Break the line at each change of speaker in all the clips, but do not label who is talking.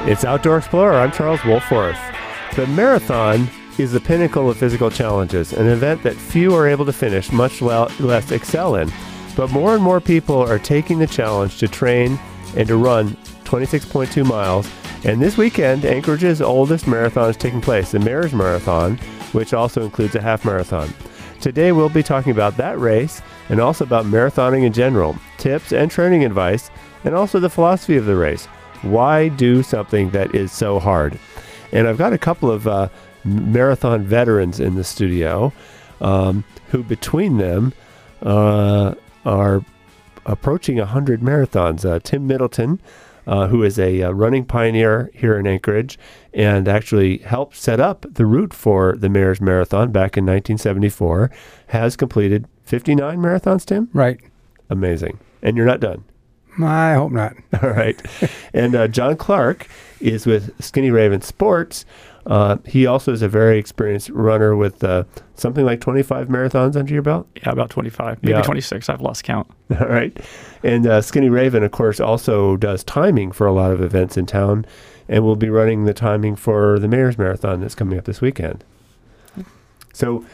It's Outdoor Explorer. I'm Charles Wolforth. The marathon is the pinnacle of physical challenges, an event that few are able to finish, much less excel in. But more and more people are taking the challenge to train and to run 26.2 miles. And this weekend, Anchorage's oldest marathon is taking place, the Mayor's Marathon, which also includes a half marathon. Today, we'll be talking about that race and also about marathoning in general, tips and training advice, and also the philosophy of the race. Why do something that is so hard? And I've got a couple of marathon veterans in the studio who between them are approaching 100 marathons. Tim Middleton, who is a running pioneer here in Anchorage and actually helped set up the route for the Mayor's Marathon back in 1974, has completed 59 marathons, Tim?
Right.
Amazing. And you're not done.
I hope not.
All right. And John Clark is with Skinny Raven Sports. He also is a very experienced runner with something like 25 marathons under your belt?
Yeah, about 25, maybe 26. I've lost count.
All right. And Skinny Raven, of course, also does timing for a lot of events in town and will be running the timing for the Mayor's Marathon that's coming up this weekend. So,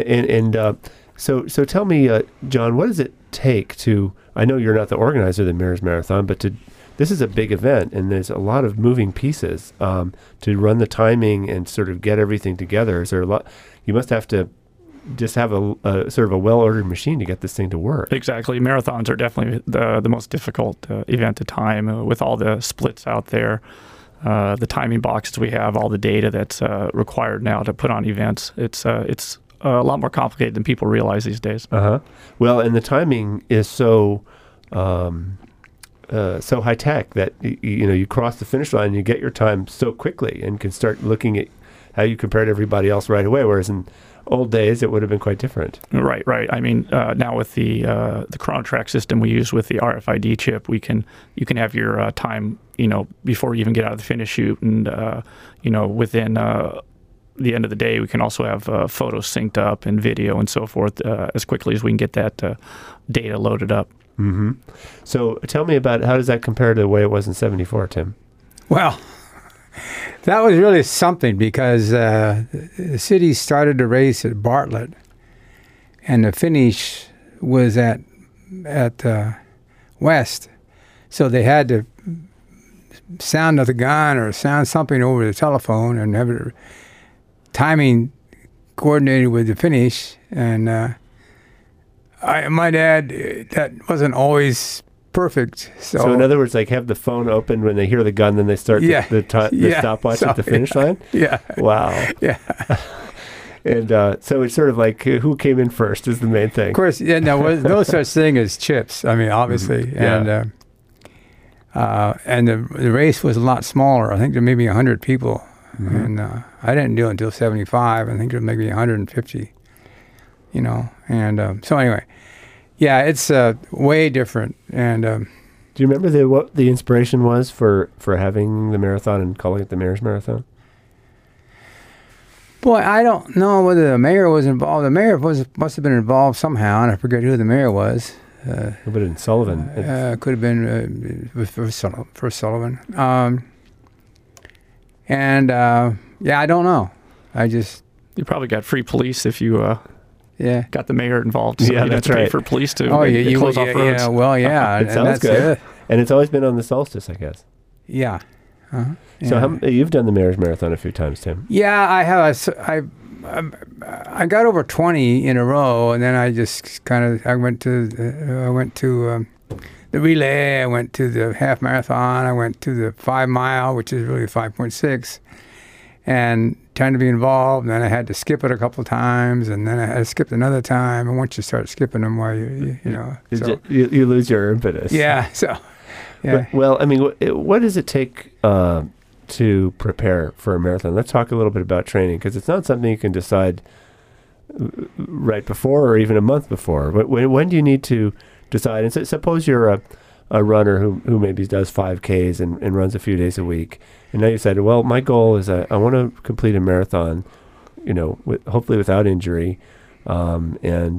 So tell me, John, what does it take to, I know you're not the organizer of the Mayor's Marathon, but this is a big event and there's a lot of moving pieces to run the timing and sort of get everything together. Is there a lot, you must have to just have a sort of a well-ordered machine to get this thing to work.
Exactly. Marathons are definitely the most difficult event to time with all the splits out there, the timing boxes we have, all the data that's required now to put on events. It's a lot more complicated than people realize these days.
Well, and the timing is so high tech that you cross the finish line and you get your time so quickly and can start looking at how you compare to everybody else right away. Whereas in old days, it would have been quite different.
Right. I mean, now with the Chronotrack system we use with the RFID chip, you can have your time, before you even get out of the finish chute, and within the end of the day, we can also have photos synced up and video and so forth as quickly as we can get that data loaded up.
Mm-hmm. So tell me about how does that compare to the way it was in 74, Tim?
Well, that was really something because the city started the race at Bartlett, and the finish was at West. So they had to sound the gun or sound something over the telephone and have it timing coordinated with the finish. And I might add that wasn't always perfect. So
in other words, like have the phone open when they hear the gun, then they start the stopwatch at the finish line?
Yeah.
Wow.
Yeah.
And so it's sort of like who came in first is the main thing.
Of course, yeah, there's no such thing as chips. I mean, obviously. Mm-hmm. Yeah. And the race was a lot smaller. I think there may be 100 people. Mm-hmm. And I didn't do it until 75. I think there may be 150, And so anyway, yeah, it's way different. And
do you remember what the inspiration was for having the marathon and calling it the Mayor's Marathon?
Boy, I don't know whether the mayor was involved. The mayor must have been involved somehow, and I forget who the mayor was.
But in Sullivan.
Could have been for Sullivan. I don't know.
You probably got free police if you got the mayor involved. So
yeah, that's
right.
Pay
for police to
close
off roads.
Yeah, well, yeah.
It sounds good. And it's always been on the solstice, I guess.
Yeah. Uh-huh.
So you've done the Mayor's Marathon a few times, Tim.
Yeah, I have. I got over 20 in a row, and then I just I went to the relay, I went to the half marathon, I went to the 5 mile, which is really 5.6, and trying to be involved. And then I had to skip it a couple of times, and then I had to skip another time. And once you start skipping them, while
you lose your impetus.
Yeah. So. Yeah.
Well, I mean, what does it take to prepare for a marathon? Let's talk a little bit about training, because it's not something you can decide right before or even a month before. When do you need to decide? And suppose you're a runner who maybe does 5Ks and runs a few days a week, and now you said, well, my goal is I want to complete a marathon, hopefully without injury, and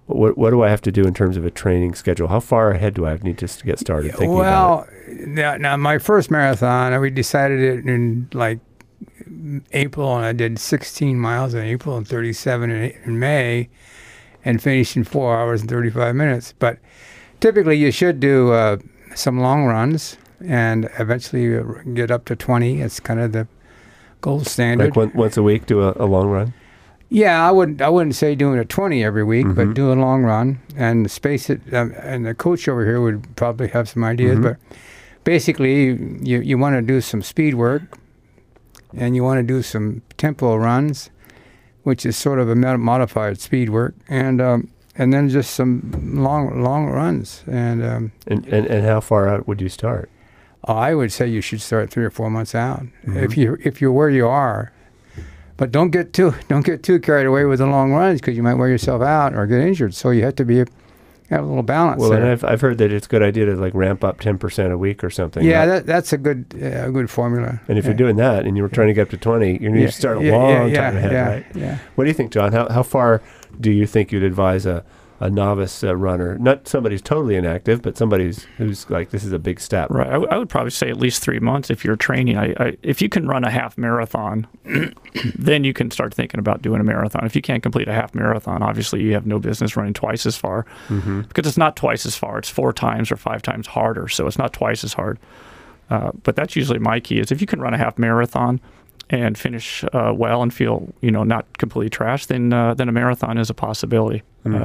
What do I have to do in terms of a training schedule? How far ahead do I need to get started thinking about it?
Now my first marathon, we decided it in like April, and I did 16 miles in April and 37 in May, and finished in 4 hours and 35 minutes. But typically you should do some long runs and eventually get up to 20. It's kind of the gold standard.
Like once a week, do a long run?
Yeah, I wouldn't say doing a 20 every week, but do a long run and space it. And the coach over here would probably have some ideas, but basically you want to do some speed work, and you want to do some tempo runs, which is sort of a modified speed work, and then just some long runs. And
how far out would you start?
I would say you should start 3 or 4 months out if you're where you are. But don't get too carried away with the long runs, because you might wear yourself out or get injured. So you have to have a little balance.
Well,
there.
and I've heard that it's a good idea to like ramp up 10% a week or something.
Yeah,
right?
that's a good formula.
And if you're doing that and you're trying to get up to 20, you need to start a long time ahead, right?
Yeah.
What do you think, John? How far do you think you'd advise a novice runner, not somebody who's totally inactive, but somebody who's like, this is a big step?
Right. I would probably say at least 3 months if you're training. If you can run a half marathon, then you can start thinking about doing a marathon. If you can't complete a half marathon, obviously you have no business running twice as far, because it's not twice as far. It's 4 times or 5 times harder, so it's not twice as hard. But that's usually my key, is if you can run a half marathon and finish well and feel not completely trashed, then a marathon is a possibility.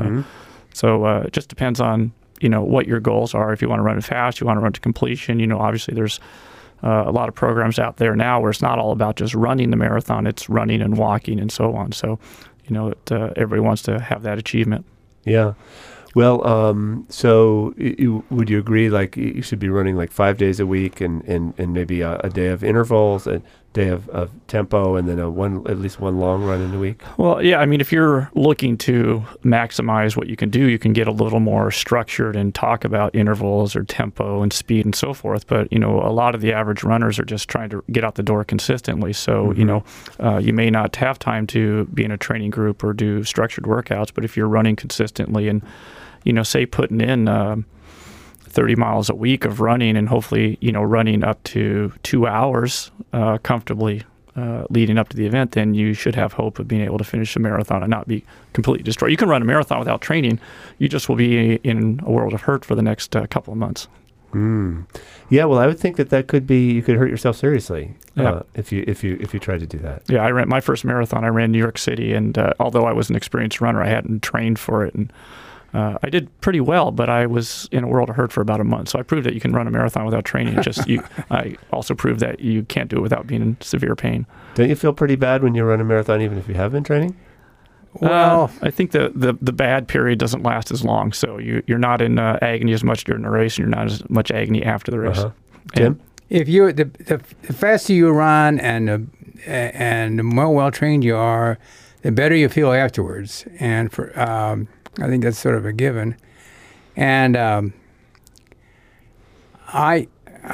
So it just depends on what your goals are. If you want to run it fast, you want to run to completion. Obviously there's a lot of programs out there now where it's not all about just running the marathon; it's running and walking and so on. So everybody wants to have that achievement.
Yeah. Well, so would you agree, like, you should be running like 5 days a week and maybe a day of intervals, a day of tempo, and then at least one long run in a week? Well,
yeah. I mean, if you're looking to maximize what you can do, you can get a little more structured and talk about intervals or tempo and speed and so forth. But, a lot of the average runners are just trying to get out the door consistently. So, you may not have time to be in a training group or do structured workouts, but if you're running consistently and say putting in 30 miles a week of running, and hopefully, running up to 2 hours comfortably leading up to the event, then you should have hope of being able to finish a marathon and not be completely destroyed. You can run a marathon without training. You just will be in a world of hurt for the next couple of months.
Yeah, well, I would think that could be, you could hurt yourself seriously if you tried to do that.
Yeah, I ran my first marathon. I ran New York City, and although I was an experienced runner, I hadn't trained for it, and I did pretty well, but I was in a world of hurt for about a month. So I proved that you can run a marathon without training. I also proved that you can't do it without being in severe pain.
Don't you feel pretty bad when you run a marathon, even if you have been training?
Well, I think the bad period doesn't last as long. So you're not in agony as much during the race, and you're not as much agony after the race.
Tim?
If you the faster you run and the more well trained you are, the better you feel afterwards. And I think that's sort of a given. And I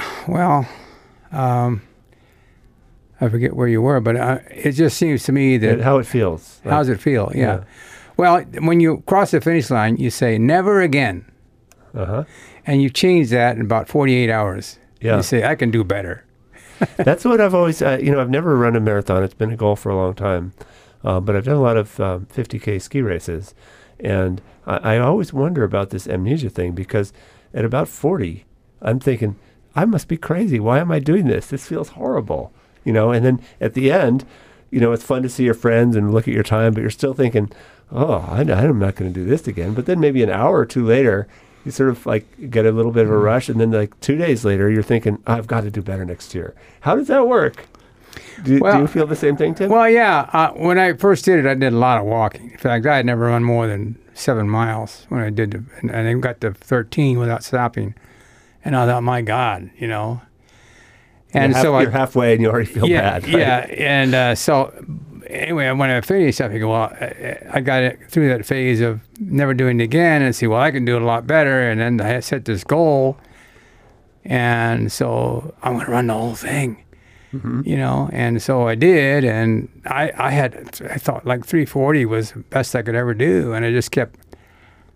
forget where you were, but it just seems to me that...
How it feels.
How does it feel? Yeah. Well, when you cross the finish line, you say, never again. And you change that in about 48 hours. Yeah. You say, I can do better.
That's what I've always... I've never run a marathon. It's been a goal for a long time. But I've done a lot of 50K ski races. And I always wonder about this amnesia thing, because at about 40, I'm thinking, I must be crazy. Why am I doing this? This feels horrible. And then at the end, it's fun to see your friends and look at your time, but you're still thinking, I'm not going to do this again. But then maybe an hour or two later, you sort of like get a little bit of a rush. And then like 2 days later, you're thinking, I've got to do better next year. How does that work? Do you feel the same thing, Tim?
Well, yeah. When I first did it, I did a lot of walking. In fact, I had never run more than 7 miles when I did it. And I got to 13 without stopping. And I thought, my God, And
you're halfway and you already feel bad. Right?
Yeah. And so anyway, when I finished, I figured, well, I got it through that phase of never doing it again and see, well, I can do it a lot better. And then I set this goal. And so I'm going to run the whole thing. And so I did, and I thought like 3:40 was the best I could ever do, and I just kept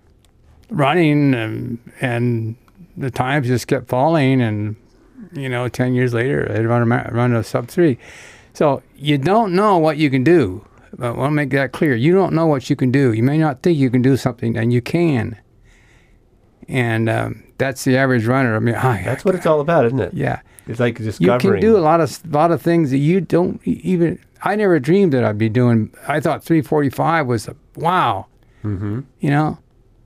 running, and the times just kept falling, and 10 years later, I'd run a sub 3. So you don't know what you can do. But I want to make that clear. You don't know what you can do. You may not think you can do something, and you can. And that's the average runner. I mean,
that's what it's all about, isn't it?
Yeah.
It's like discovering.
You can do a lot of things that you don't even. I never dreamed that I'd be doing. I thought 3:45 was wow.
Mm-hmm.
Yeah,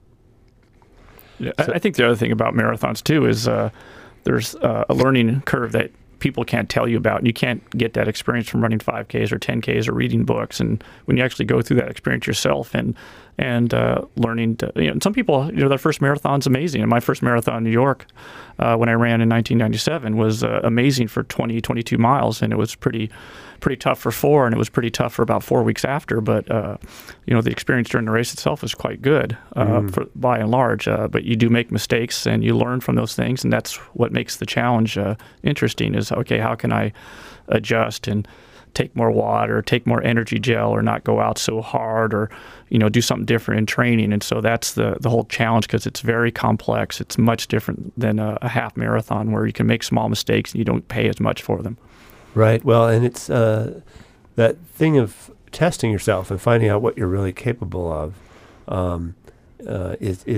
I think the other thing about marathons too is there's a learning curve that people can't tell you about. And you can't get that experience from running 5Ks or 10Ks or reading books. And when you actually go through that experience yourself and learning to, some people, their first marathon's amazing. And my first marathon in New York, when I ran in 1997, was amazing for 22 miles. And it was pretty tough for 4, and it was pretty tough for about 4 weeks after. But, the experience during the race itself was quite good by and large. But you do make mistakes, and you learn from those things. And that's what makes the challenge interesting is, okay, how can I adjust and take more water, take more energy gel, or not go out so hard, or, do something different in training. And so that's the whole challenge, because it's very complex. It's much different than a half marathon where you can make small mistakes and you don't pay as much for them. Right.
Well, and it's that thing of testing yourself and finding out what you're really capable of this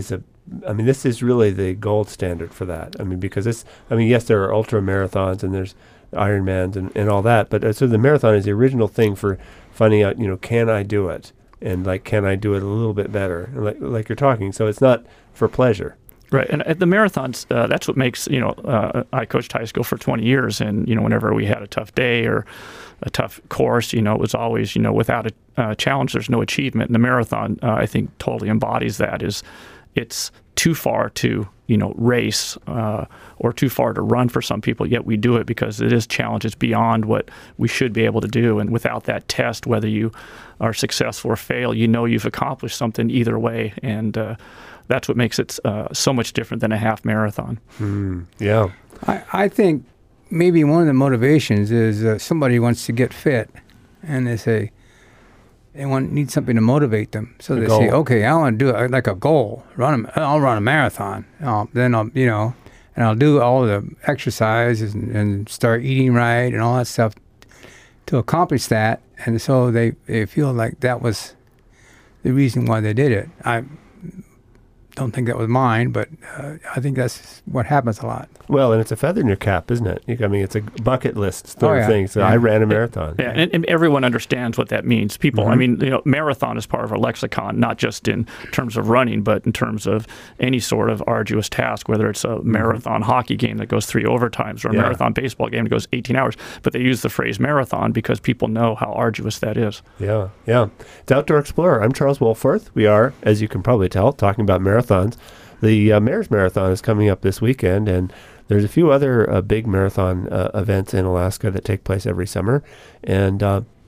is really the gold standard for that. I mean, because yes, there are ultra marathons and there's Ironmans and all that, but so the marathon is the original thing for finding out, can I do it? And can I do it a little bit better? Like you're talking. So it's not for pleasure.
Right, and at the marathons, that's what makes, I coached high school for 20 years, and, whenever we had a tough day or a tough course, it was always, without a challenge, there's no achievement. And the marathon, I think, totally embodies that. It's too far to, race or too far to run for some people, yet we do it because it is challenges beyond what we should be able to do. And without that test, whether you are successful or fail, you've accomplished something either way. And that's what makes it so much different than a half marathon.
Yeah.
I think maybe one of the motivations is somebody wants to get fit, and they say they need something to motivate them. So they say, okay, I want to do it like a goal. I'll run a marathon. Then I'll do all the exercises and start eating right and all that stuff to accomplish that. And so they feel like that was the reason why they did it. I don't think that was mine, but I think that's what happens a lot.
Well, and it's a feather in your cap, isn't it? It's a bucket list sort of thing. So I ran a marathon.
And everyone understands what that means. People, marathon is part of our lexicon, not just in terms of running, but in terms of any sort of arduous task, whether it's a marathon hockey game that goes 3 overtimes or a marathon baseball game that goes 18 hours. But they use the phrase marathon because people know how arduous that is.
Yeah. It's Outdoor Explorer. I'm Charles Wolforth. We are, as you can probably tell, talking about marathons. The Mayor's Marathon is coming up this weekend, and there's a few other big marathon events in Alaska that take place every summer. And,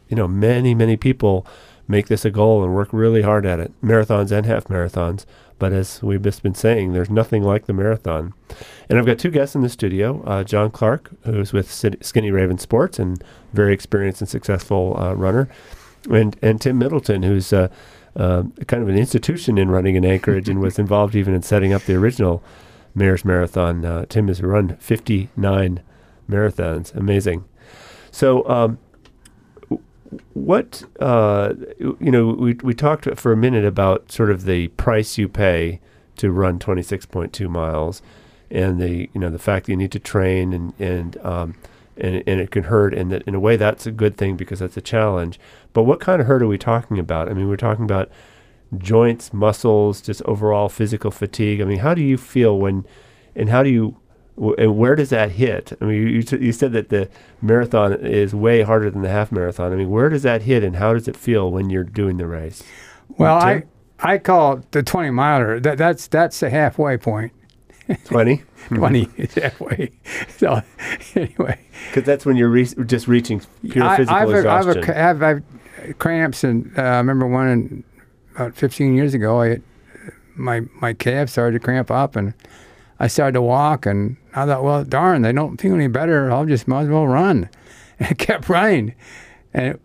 many people make this a goal and work really hard at it, marathons and half marathons. But as we've just been saying, there's nothing like the marathon. And I've got 2 guests in the studio, John Clark, who's with Skinny Raven Sports and very experienced and successful runner, and Tim Middleton, who's kind of an institution in running in Anchorage and was involved even in setting up the original Mayor's Marathon. Tim has run 59 marathons. Amazing. So what, we talked for a minute about sort of the price you pay to run 26.2 miles and the fact that you need to train and it can hurt, and that in a way that's a good thing because that's a challenge. But what kind of hurt are we talking about? I mean, we're talking about joints, muscles, just overall physical fatigue. I mean, how do you feel where does that hit? I mean, you said that the marathon is way harder than the half marathon. I mean, where does that hit, and how does it feel when you're doing the race?
Well, I call it the 20 miler. That's the halfway point.
20?
20 is halfway. So anyway,
because that's when you're just reaching pure physical exhaustion.
I've cramps, and I remember one about 15 years ago. My calves started to cramp up, and I started to walk, and I thought, well, darn, they don't feel any better. Might as well run. And I kept running, and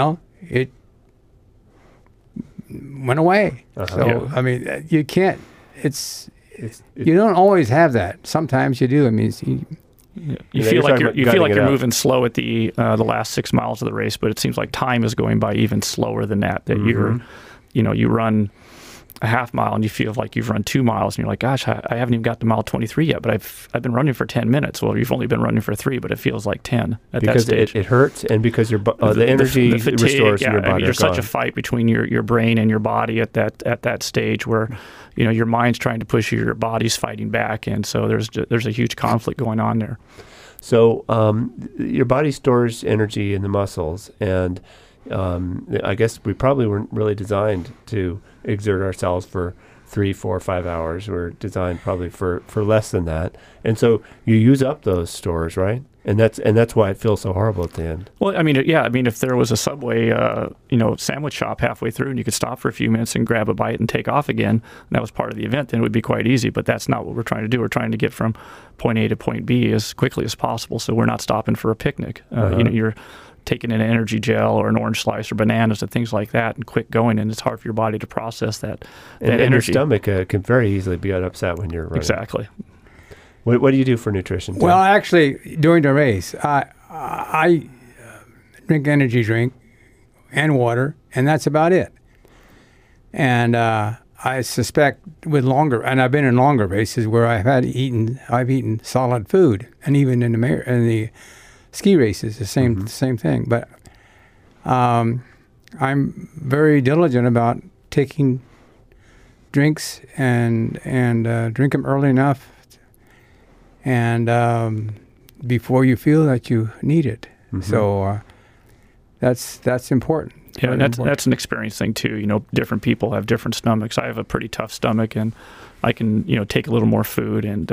it went away. So I mean, you can't you don't always have that. Sometimes you do. I mean,
you feel like you're moving slow at the last 6 miles of the race, but it seems like time is going by even slower than that. That you run a half mile and you feel like you've run 2 miles and you're like, gosh, I haven't even got to mile 23 yet, but I've been running for 10 minutes. Well, you've only been running for 3, but it feels like 10 at that stage.
Because it hurts, and because the energy
the fatigue,
restores in your body.
There's such a fight between your brain and your body at that stage where your mind's trying to push you, your body's fighting back, and so there's a huge conflict going on there.
So your body stores energy in the muscles, and I guess we probably weren't really designed to exert ourselves for 3, 4, 5 hours. We're designed probably for less than that, and so you use up those stores, right? And that's why it feels so horrible at the end.
Well, I mean, if there was a Subway, sandwich shop halfway through, and you could stop for a few minutes and grab a bite and take off again, and that was part of the event, then it would be quite easy. But that's not what we're trying to do. We're trying to get from point A to point B as quickly as possible. So we're not stopping for a picnic. You're taking an energy gel or an orange slice or bananas and things like that and quick going, and it's hard for your body to process that energy.
And your stomach can very easily be upset when you're running.
Exactly.
What do you do for nutrition, Tim?
Well, actually, during the race, I drink energy drink and water, and that's about it. And I suspect with longer, and I've been in longer races where I've eaten solid food, and even in the ski races, the same thing. But I'm very diligent about taking drinks and drink them early enough, and before you feel that you need it. So that's important.
Yeah, and that's an experience thing too. Different people have different stomachs. I have a pretty tough stomach, and I can take a little more food, and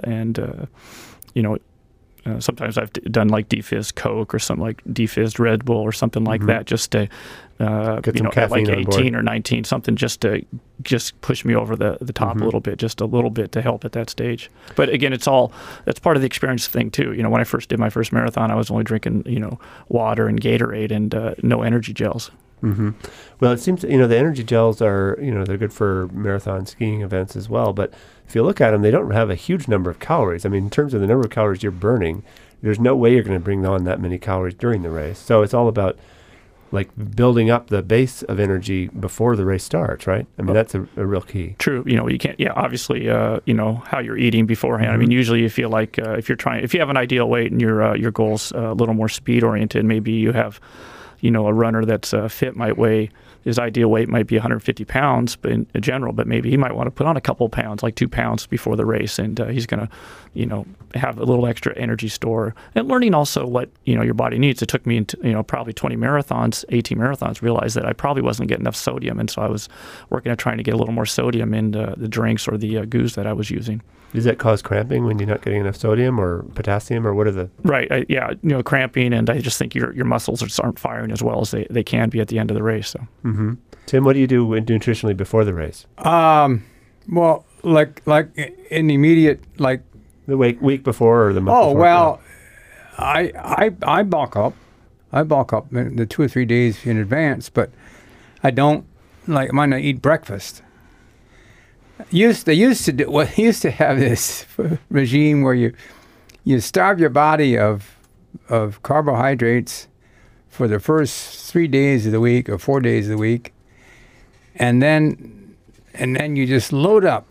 sometimes I've done like defizzed Coke or something like defizzed Red Bull or something like that, just to
get some
at like
caffeine
18 or 19, something just to push me over the top a little bit, just a little bit to help at that stage. But again, that's part of the experience thing too. When I first did my first marathon, I was only drinking water and Gatorade and no energy gels.
Well, it seems the energy gels are they're good for marathon skiing events as well. But if you look at them, they don't have a huge number of calories. I mean, in terms of the number of calories you're burning, there's no way you're going to bring on that many calories during the race. So it's all about like building up the base of energy before the race starts, right? I mean, that's a real key.
True. You can't. Yeah, obviously, how you're eating beforehand. I mean, usually you feel like if you have an ideal weight and your goal's a little more speed oriented, maybe you have a runner that's fit might weigh, his ideal weight might be 150 pounds in general, but maybe he might want to put on a couple of pounds, like 2 pounds before the race, and he's going to, have a little extra energy store. And learning also what, your body needs. It took me, probably 18 marathons, realized that I probably wasn't getting enough sodium, and so I was working at trying to get a little more sodium in the drinks or the goos that I was using.
Does that cause cramping when you're not getting enough sodium or potassium, or what are the...
Right, cramping, and I just think your muscles aren't firing as well as they can be at the end of the race. So.
Tim, what do you do nutritionally before the race?
Well, like in the immediate, like...
The week before or the month before?
Oh, well, I bulk up. I bulk up the 2 or 3 days in advance, but I don't, I might not eat breakfast. They used to have this regime where you starve your body of carbohydrates for the first 3 days of the week or 4 days of the week, and then you just load up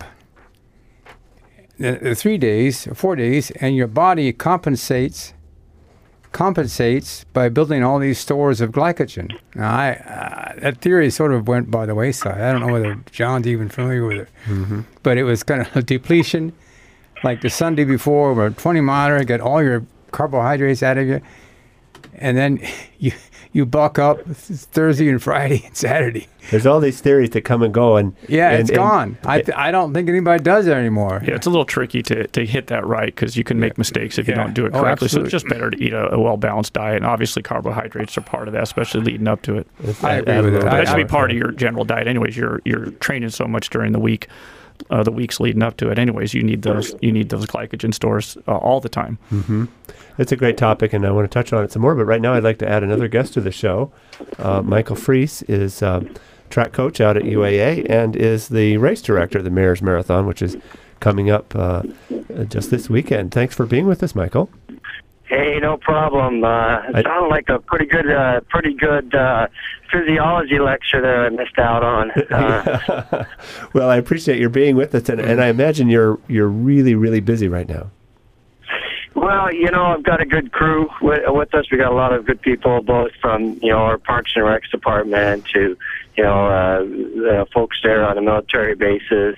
the 3 days or 4 days, and your body compensates by building all these stores of glycogen. Now, that theory sort of went by the wayside. I don't know whether John's even familiar with it, but it was kind of a depletion, like the Sunday before, where 20 miler, get all your carbohydrates out of you, and then you bulk up Thursday and Friday and Saturday.
There's all these theories that come and go, and
it's gone. I don't think anybody does that anymore.
Yeah, it's a little tricky to hit that right, because you can make mistakes if you don't do it correctly. So it's just better to eat a well-balanced diet, and obviously carbohydrates are part of that, especially leading up to it.
I agree with that.
But that should be part of your general diet anyways. You're training so much during the week. The weeks leading up to it anyways, you need those glycogen stores all the time.
It's a great topic, and I want to touch on it some more, but right now I'd like to add another guest to the show. Michael Freese is track coach out at UAA and is the race director of the Mayor's Marathon, which is coming up just this weekend. Thanks for being with us, Michael.
Hey, no problem. It sounded like a pretty good physiology lecture that I missed out on.
Well, I appreciate your being with us, and I imagine you're really, really busy right now.
Well, I've got a good crew with us. We got a lot of good people, both from our Parks and Recs department to folks there on the military bases.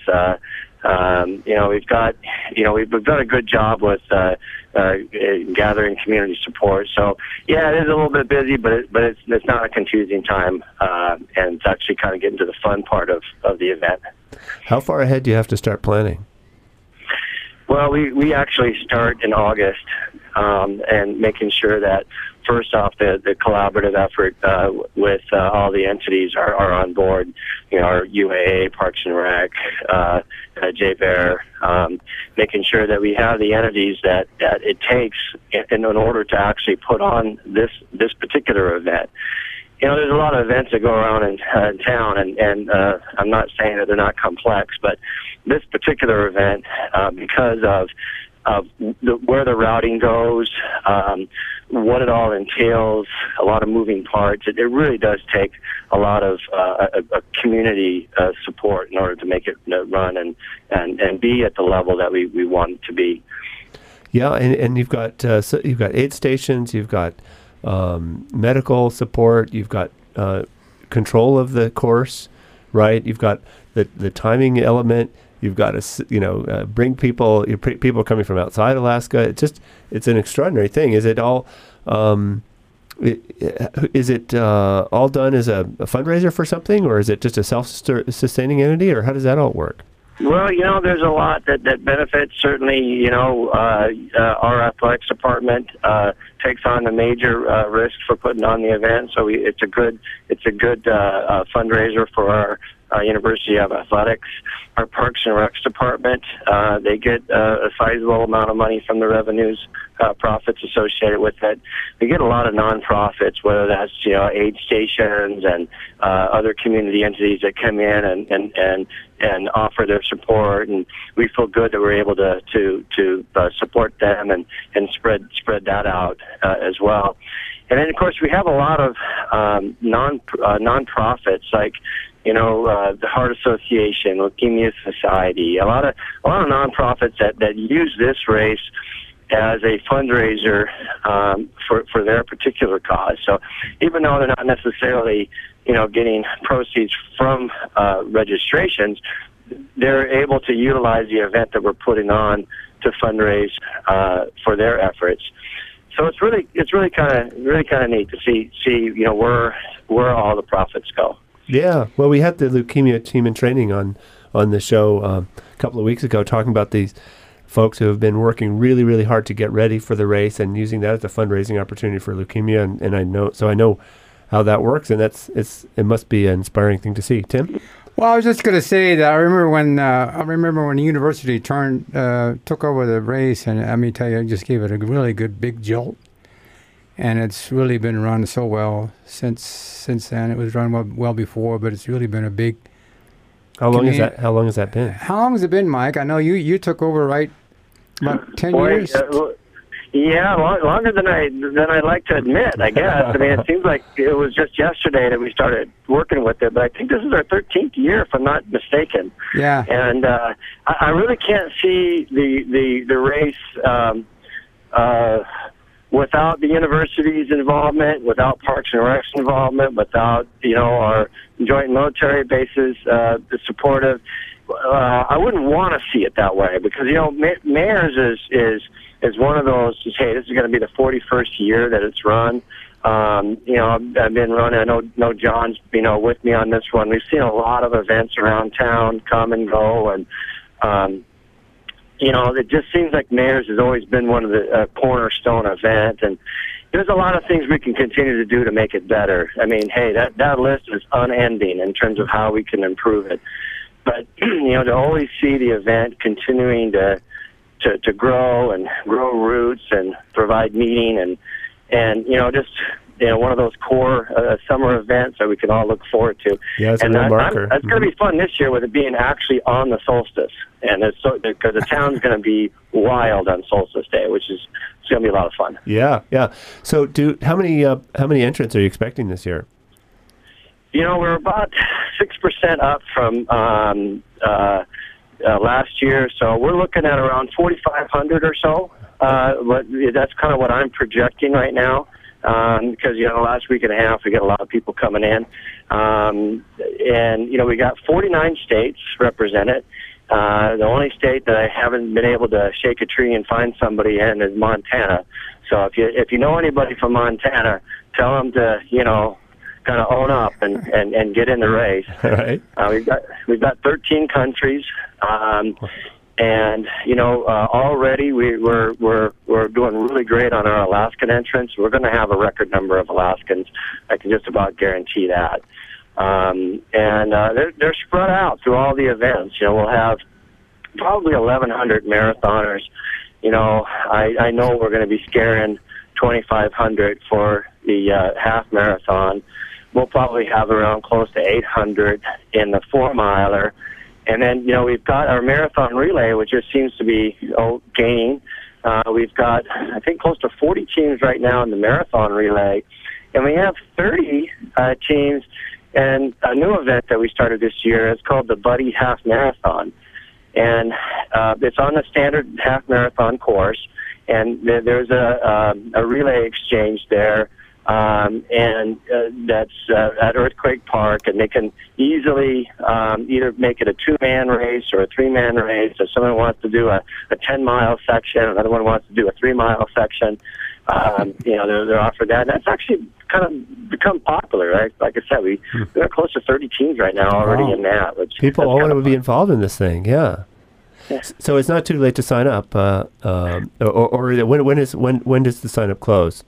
We've done a good job with gathering community support. So yeah, it is a little bit busy, but it's not a confusing time, and it's actually kind of getting to the fun part of the event.
How far ahead do you have to start planning?
Well, we actually start in August, and making sure that first off the collaborative effort with all the entities are on board. Our UAA, Parks and Rec, JBER, making sure that we have the entities that it takes in order to actually put on this particular event. There's a lot of events that go around in town, and I'm not saying that they're not complex, but this particular event, because of where the routing goes, what it all entails, a lot of moving parts, it really does take a lot of a community support in order to make it run and be at the level that we want it to be.
Yeah, and you've got aid stations, you've got medical support, you've got control of the course, right? You've got the timing element. You've got to bring people coming from outside Alaska. It's an extraordinary thing. Is it all all done as a fundraiser for something, or is it just a self-sustaining entity, or how does that all work?
Well, there's a lot that benefits. Certainly, our athletics department takes on the major risk for putting on the event. So it's a good fundraiser for our University of Athletics. Our Parks and Recs department, they get a sizable amount of money from the revenues, profits associated with it. We get a lot of nonprofits, whether that's aid stations and other community entities that come in and offer their support, and we feel good that we're able to support them and spread that out as well. And then, of course, we have a lot of nonprofits like the Heart Association, Leukemia Society, a lot of nonprofits that use this race as a fundraiser for their particular cause. So even though they're not necessarily getting proceeds from registrations, they're able to utilize the event that we're putting on to fundraise for their efforts. So it's really kind of neat to see where all the profits go.
Yeah, well, we had the leukemia team in training on the show a couple of weeks ago, talking about these folks who have been working really, really hard to get ready for the race and using that as a fundraising opportunity for leukemia. And I know how that works, and it must be an inspiring thing to see. Tim?
Well, I was just going to say that I remember when the university took over the race, and let me tell you, I just gave it a really good big jolt. And it's really been run so well since then. It was run well before, but it's really been a big.
How long has that been?
How long has it been, Mike? I know you took over right about 10 years.
Yeah, longer than I'd like to admit, I guess. I mean, it seems like it was just yesterday that we started working with it, but I think this is our 13th year, if I'm not mistaken.
Yeah.
And I really can't see the race without the university's involvement, without Parks and Rec's involvement, without our joint military bases, the supportive. I wouldn't want to see it that way because Mayor's is one of those. Hey, this is going to be the 41st year that it's run. I've been running. I know John's with me on this one. We've seen a lot of events around town come and go, and it just seems like Mayor's has always been one of the cornerstone event, and there's a lot of things we can continue to do to make it better. I mean, hey, that list is unending in terms of how we can improve it. But, to always see the event continuing to grow and grow roots and provide meaning and just one of those core summer events that we can all look forward to.
Yeah, it's a real marker.
It's going to be fun this year with it being actually on the solstice, and because the town's going to be wild on Solstice Day, which is it's going to be a lot of fun.
Yeah, yeah. So, how many entrants are you expecting this year?
We're about 6% up from last year, so we're looking at around 4,500 or so. But that's kind of what I'm projecting right now, because last week and a half we got a lot of people coming in, and we got 49 states represented. The only state that I haven't been able to shake a tree and find somebody in is Montana. So if you know anybody from Montana, tell them to kind of own up and get in the race.
Right.
We've got 13 countries, and already we're doing really great on our Alaskan entrants. We're going to have a record number of Alaskans. I can just about guarantee that. And they're spread out through all the events. We'll have probably 1,100 marathoners. I know we're going to be scaring 2,500 for the half marathon. We'll probably have around close to 800 in the 4-miler. And then, we've got our marathon relay, which just seems to be gaining. We've got, I think, close to 40 teams right now in the marathon relay. And we have 30 teams in a new event that we started this year. It's called the Buddy Half Marathon. And it's on the standard half marathon course. And there's a relay exchange there. And that's at Earthquake Park, and they can easily either make it a 2-man race or a 3-man race. If someone wants to do a 10-mile section, another one wants to do a 3-mile section, they're offered that. And that's actually kind of become popular, right? Like I said, we're close to 30 teams right now already in that. Which
people all want to be involved in this thing, yeah. So it's not too late to sign up, or when does the sign up close?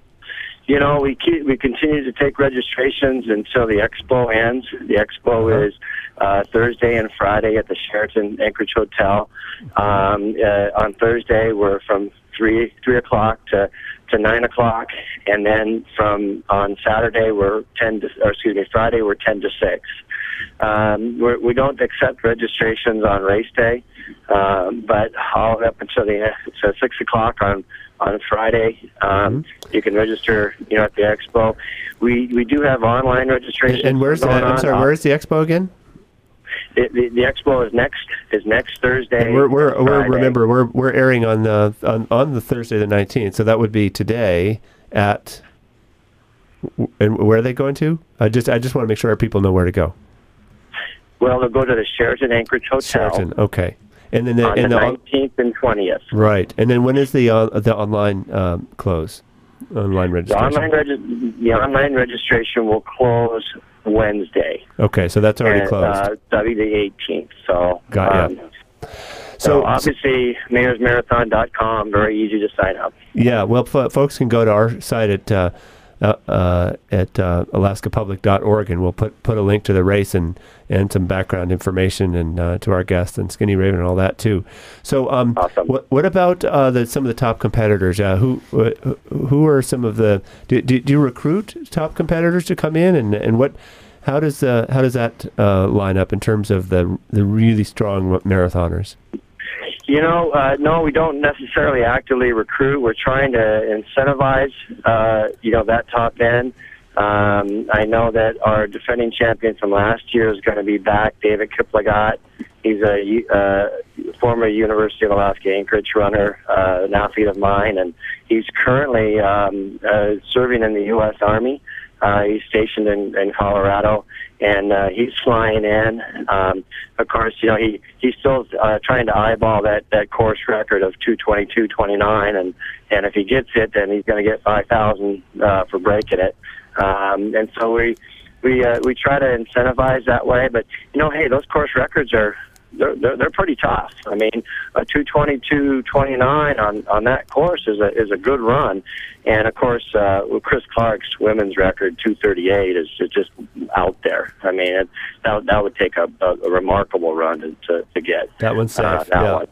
We continue to take registrations until the expo ends. The expo is Thursday and Friday at the Sheraton Anchorage Hotel. On Thursday, we're from 3 o'clock to 9 o'clock, and then on Saturday Friday we're 10 to 6. We don't accept registrations on race day, but all up until 6 o'clock on Friday. You can register, at the expo. We do have online registration.
And where's that? I'm sorry. Where is the expo again?
The expo is next Thursday.
And we're airing on the Thursday the 19th. So that would be today at. And where are they going to? I just want to make sure our people know where to go.
Well, they'll go to the Sheraton Anchorage Hotel.
Sheraton, okay. And then
on the 19th and 20th.
Right. And then when is the online close? Online registration?
The online registration will close Wednesday.
Okay, so that's already closed.
That'll be the 18th. So,
got you.
So obviously, mayorsmarathon.com, very easy to sign up.
Yeah, well, folks can go to our site at alaskapublic.org, and we'll put a link to the race and some background information and to our guests and Skinny Raven and all that too. So,
awesome.
What about some of the top competitors? Who are some of the? Do you recruit top competitors to come in, and how does that line up in terms of the really strong marathoners?
No, we don't necessarily actively recruit. We're trying to incentivize, that top end. I know that our defending champion from last year is going to be back, David Kiplagat. He's a former University of Alaska Anchorage runner, an athlete of mine, and he's currently serving in the U.S. Army. He's stationed in Colorado, and he's flying in. Of course, he's still trying to eyeball that course record of 2:22:29, and if he gets it, then he's going to get 5,000 for breaking it. And so we try to incentivize that way. But hey, those course records they're pretty tough. I mean, a 2:22:29 on that course is a good run, and of course, Chris Clark's women's record 2:38 is just out there. I mean, that would take a remarkable run to get.
That one's safe.
One.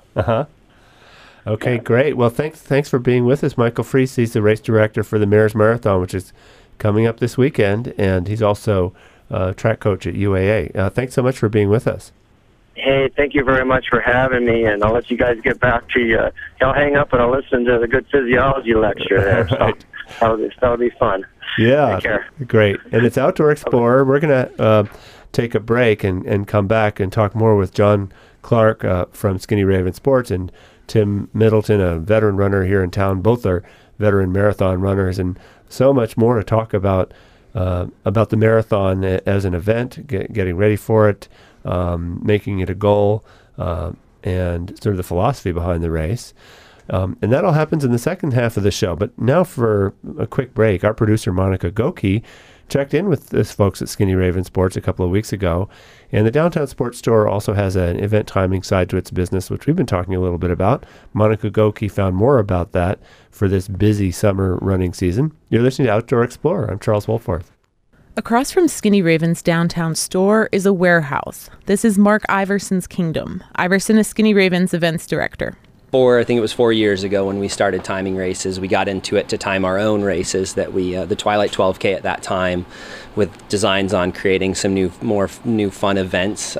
Okay, great. Well, thanks for being with us, Michael Freese. He's the race director for the Mayor's Marathon, which is coming up this weekend, and he's also track coach at UAA. Thanks so much for being with us.
Hey, thank you very much for having me, and I'll let you guys get back to I'll hang up and I'll listen to the good physiology lecture there.
Right.
So that'll be fun.
Yeah,
Take care.
Great. And it's Outdoor Explorer. We're going to take a break and come back and talk more with John Clark from Skinny Raven Sports and Tim Middleton, a veteran runner here in town. Both are veteran marathon runners, and so much more to talk about the marathon as an event, getting ready for it, making it a goal, and sort of the philosophy behind the race. And that all happens in the second half of the show. But now for a quick break, our producer, Monica Goki, checked in with this folks at Skinny Raven Sports a couple of weeks ago. And the Downtown Sports Store also has an event timing side to its business, which we've been talking a little bit about. Monica Goki found more about that for this busy summer running season. You're listening to Outdoor Explorer. I'm Charles Wolforth.
Across from Skinny Raven's downtown store is a warehouse. This is Mark Iverson's kingdom. Iverson is Skinny Raven's events director.
I think it was 4 years ago when we started timing races. We got into it to time our own races that the Twilight 12K at that time, with designs on creating some new fun events.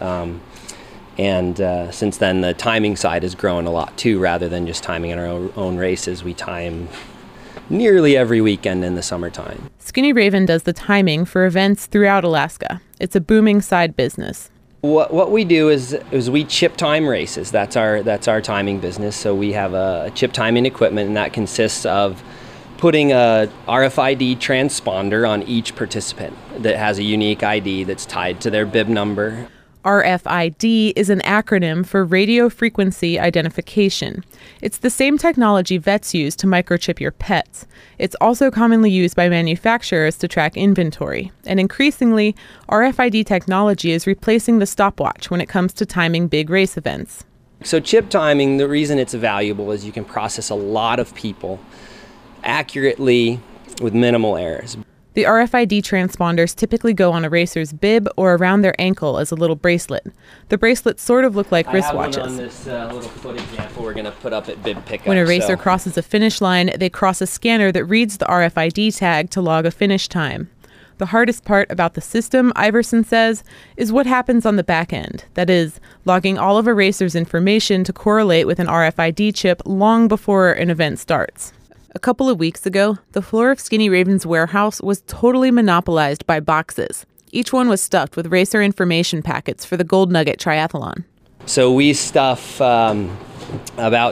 And since then, the timing side has grown a lot too. Rather than just timing our own races, we time nearly every weekend in the summertime.
Skinny Raven does the timing for events throughout Alaska. It's a booming side business.
What we do is we chip time races. That's our timing business. So we have a chip timing equipment, and that consists of putting a RFID transponder on each participant that has a unique ID that's tied to their bib number.
RFID is an acronym for radio frequency identification. It's the same technology vets use to microchip your pets. It's also commonly used by manufacturers to track inventory. And increasingly, RFID technology is replacing the stopwatch when it comes to timing big race events.
So chip timing, the reason it's valuable is you can process a lot of people accurately with minimal errors.
The RFID transponders typically go on a racer's bib or around their ankle as a little bracelet. The bracelets sort of look like wristwatches.
I have one on this little foot example we're going to put up at bib pickup.
When a racer crosses a finish line, they cross a scanner that reads the RFID tag to log a finish time. The hardest part about the system, Iverson says, is what happens on the back end. That is, logging all of a racer's information to correlate with an RFID chip long before an event starts. A couple of weeks ago, the floor of Skinny Raven's warehouse was totally monopolized by boxes. Each one was stuffed with racer information packets for the Gold Nugget Triathlon.
So we stuff about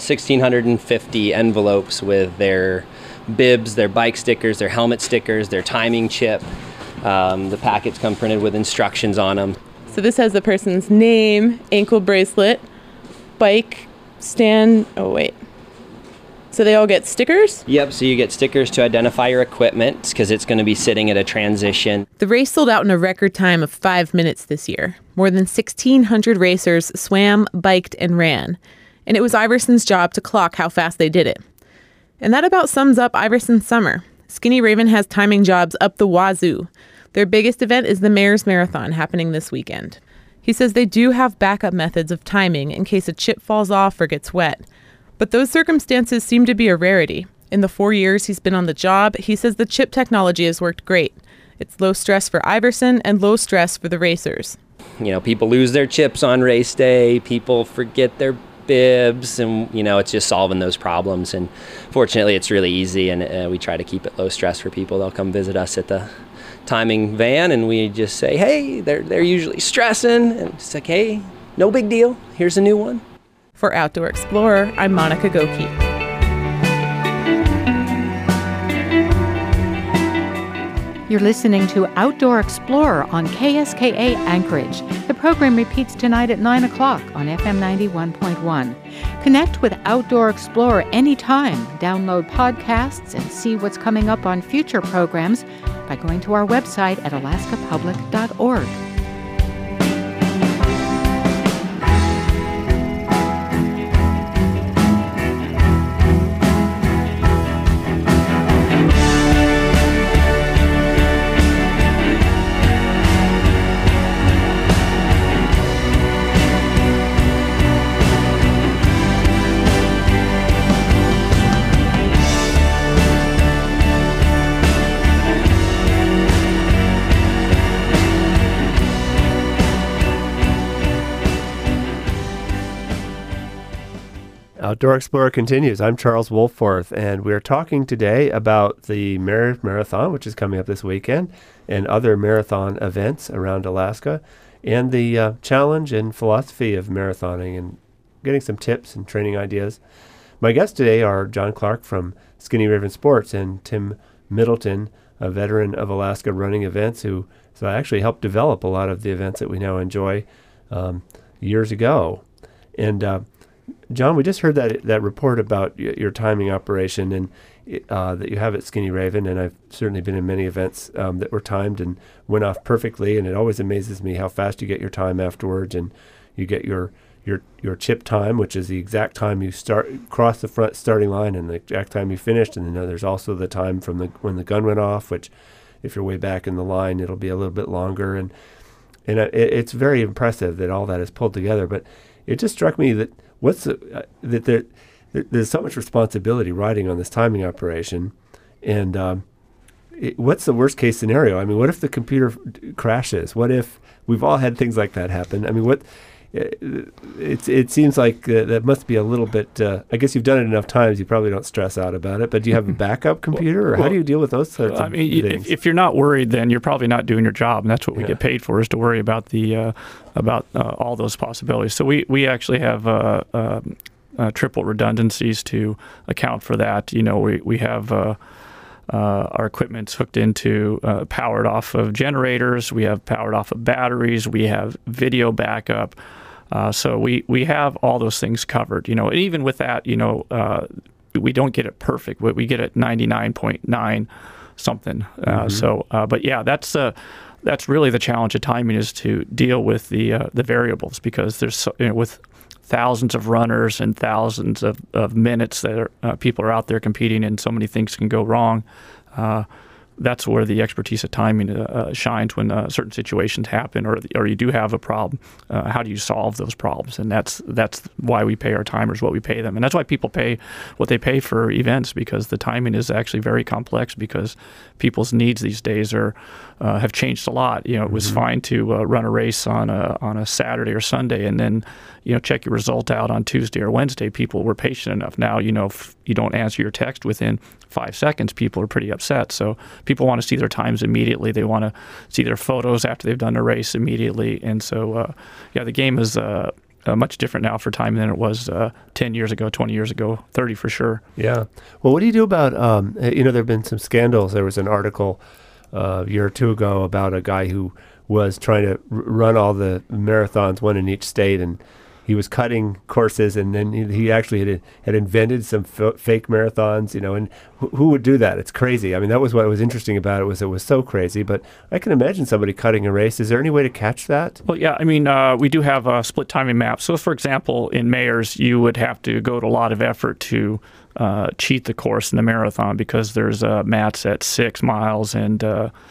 1,650 envelopes with their bibs, their bike stickers, their helmet stickers, their timing chip. The packets come printed with instructions on them.
So this has the person's name, ankle bracelet, bike, stand, So they all get stickers?
Yep, so you get stickers to identify your equipment because it's going to be sitting at a transition.
The race sold out in a record time of 5 minutes this year. More than 1,600 racers swam, biked, and ran. And it was Iverson's job to clock how fast they did it. And that about sums up Iverson's summer. Skinny Raven has timing jobs up the wazoo. Their biggest event is the Mayor's Marathon happening this weekend. He says they do have backup methods of timing in case a chip falls off or gets wet. But those circumstances seem to be a rarity. In the 4 years he's been on the job, he says the chip technology has worked great. It's low stress for Iverson and low stress for the racers.
You know, people lose their chips on race day, people forget their bibs, and, it's just solving those problems. And fortunately, it's really easy, and we try to keep it low stress for people. They'll come visit us at the timing van, and we just say, hey, they're usually stressing, and it's like, hey, no big deal, here's a new one.
For Outdoor Explorer, I'm Monica Goki.
You're listening to Outdoor Explorer on KSKA Anchorage. The program repeats tonight at 9 o'clock on FM 91.1. Connect with Outdoor Explorer anytime. Download podcasts and see what's coming up on future programs by going to our website at alaskapublic.org.
Outdoor Explorer continues. I'm Charles Wolforth, and we're talking today about the Marathon, which is coming up this weekend, and other marathon events around Alaska, and the challenge and philosophy of marathoning, and getting some tips and training ideas. My guests today are John Clark from Skinny Raven Sports and Tim Middleton, a veteran of Alaska running events, who actually helped develop a lot of the events that we now enjoy years ago. And John, we just heard that report about your timing operation and that you have at Skinny Raven, and I've certainly been in many events that were timed and went off perfectly, and it always amazes me how fast you get your time afterwards, and you get your chip time, which is the exact time you cross the front starting line and the exact time you finished, and then there's also the time from when the gun went off, which if you're way back in the line, it'll be a little bit longer, and it's very impressive that all that is pulled together. But it just struck me that there's so much responsibility riding on this timing operation, and what's the worst case scenario? I mean, what if the computer crashes? What if we've all had things like that happen? I mean, it seems like that must be a little bit. I guess you've done it enough times, you probably don't stress out about it. But do you have a backup computer, or how do you deal with those sorts of things?
If you're not worried, then you're probably not doing your job, and that's what we get paid for, is to worry about all those possibilities. So we actually have triple redundancies to account for that. You know, we have our equipment's hooked into powered off of generators. We have powered off of batteries. We have video backup. So we have all those things covered. You know, and even with that, you know, we don't get it perfect. We get it 99.9 something. But yeah, that's really the challenge of timing, is to deal with the variables, because there's with thousands of runners and thousands of minutes that people are out there competing, and so many things can go wrong. That's where the expertise of timing shines when certain situations happen, or you do have a problem. How do you solve those problems? And that's why we pay our timers what we pay them, and that's why people pay what they pay for events, because the timing is actually very complex, because people's needs these days have changed a lot. You know, it was fine to run a race on a Saturday or Sunday, and then check your result out on Tuesday or Wednesday. People were patient enough. Now, if you don't answer your text within 5 seconds, people are pretty upset. So people want to see their times immediately. They want to see their photos after they've done a race immediately. And so, the game is much different now for time than it was 10 years ago, 20 years ago, 30 for sure.
Yeah. Well, what do you do about, there have been some scandals. There was an article a year or two ago about a guy who was trying to run all the marathons, one in each state, and he was cutting courses, and then he actually had invented some fake marathons, and who would do that? It's crazy. I mean, that was what was interesting about it, was so crazy. But I can imagine somebody cutting a race. Is there any way to catch that?
Well, yeah. I mean, we do have a split timing map. So, for example, in Mayors, you would have to go to a lot of effort to cheat the course in the marathon, because there's mats at 6 miles and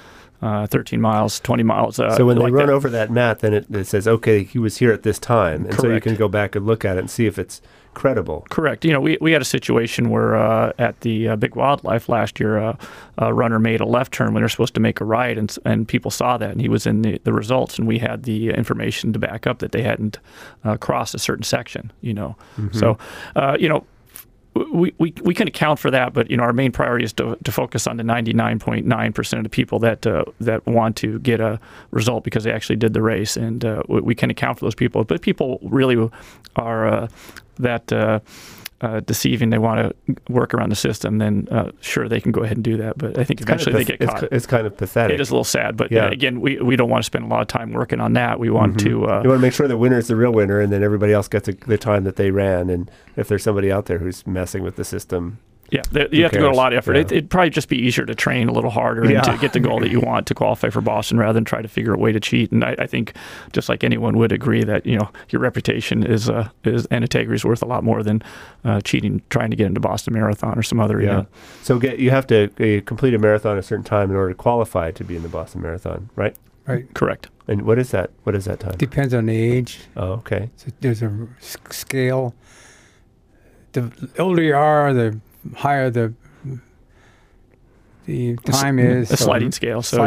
13 miles, 20 miles.
So when they run over that mat, then it says, okay, he was here at this time. And so you can go back and look at it and see if it's credible.
Correct. We had a situation where at the Big Wildlife last year, a runner made a left turn when they're supposed to make a right, and people saw that, and he was in the results, and we had the information to back up that they hadn't crossed a certain section, So, we can account for that, but our main priority is to focus on the 99.9% of the people that want to get a result because they actually did the race, and we can account for those people. But people really are deceiving. They want to work around the system. Then sure, they can go ahead and do that. But I think eventually they get caught.
It's kind of pathetic.
It is a little sad, but again, we don't want to spend a lot of time working on that. We want to. You
want to make sure the winner is the real winner, and then everybody else gets the time that they ran. And if there's somebody out there who's messing with the system,
you have to go to a lot of effort. Yeah. It'd probably just be easier to train a little harder and to get the goal that you want to qualify for Boston, rather than try to figure a way to cheat. And I think, just like anyone would agree, that your reputation is and integrity is worth a lot more than cheating, trying to get into Boston Marathon or some other event.
So you have to complete a marathon at a certain time in order to qualify to be in the Boston Marathon, right?
Right.
Correct.
And what is that? What is that time?
Depends on the age.
Oh, okay.
So there's a scale. The older you are, the higher the time is.
A sliding scale. So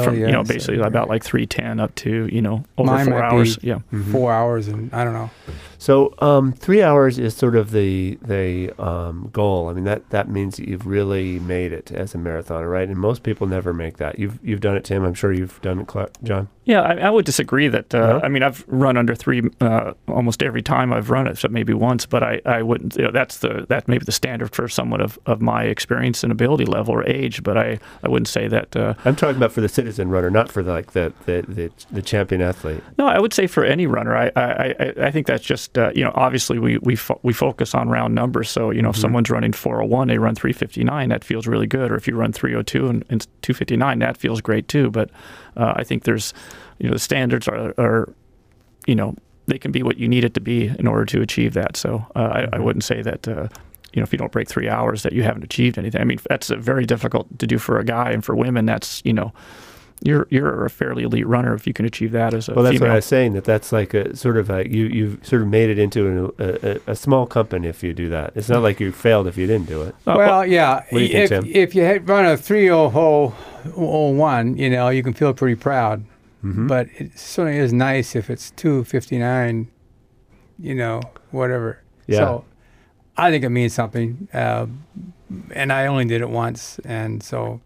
basically about like 3:10 up to over 4 hours.
4 hours, and I don't know.
So 3 hours is sort of the goal. I mean, that means that you've really made it as a marathoner, right? And most people never make that. You've done it, Tim. I'm sure you've done it, John.
Yeah, I would disagree that. I mean, I've run under 3 almost every time I've run it, except maybe once. But I wouldn't. That's maybe the standard for someone of my experience and ability level or age. But I wouldn't say that.
I'm talking about for the citizen runner, not for the champion athlete.
No, I would say for any runner. I think that's just obviously we focus on round numbers. So if someone's running 4:01, they run 3:59. That feels really good. Or if you run 3:02 and 2:59, that feels great too. But I think there's the standards are they can be what you need it to be in order to achieve that. So I wouldn't say that if you don't break 3 hours that you haven't achieved anything. I mean, that's very difficult to do for a guy, and for women, that's you're a fairly elite runner if you can achieve that as a
Well, that's
female.
what I was saying. That's like a sort of you've sort of made it into a small company if you do that. It's not like you failed if you didn't do it.
Well, yeah.
What do you think, Tim?
If you had run a 3:01, you can feel pretty proud. But it certainly is nice if it's 2:59, whatever.
Yeah.
So I think it means something. And I only did it once. And so,